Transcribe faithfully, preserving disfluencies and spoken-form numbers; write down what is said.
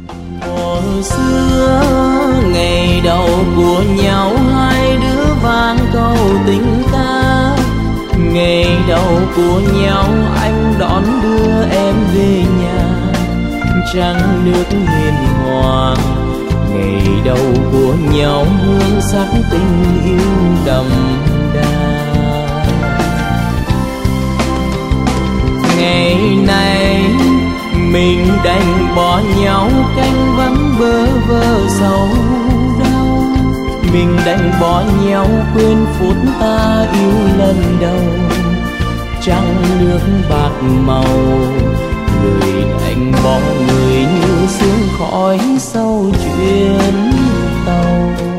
Hồi xưa ngày đầu của nhau hai đứa vang câu tình ca, ngày đầu của nhau anh đón đưa em về nhà, trăng nước hiền hòa. Ngày đầu của nhau hương sắc tình yêu đậm đà. Ngày này mình đành bỏ nhau canh vắng bơ vơ sầu đau, mình đành bỏ nhau quên phút ta yêu lần đầu. Trăng nước bạc màu, người đành bỏ người như sương khói sau chuyến tàu.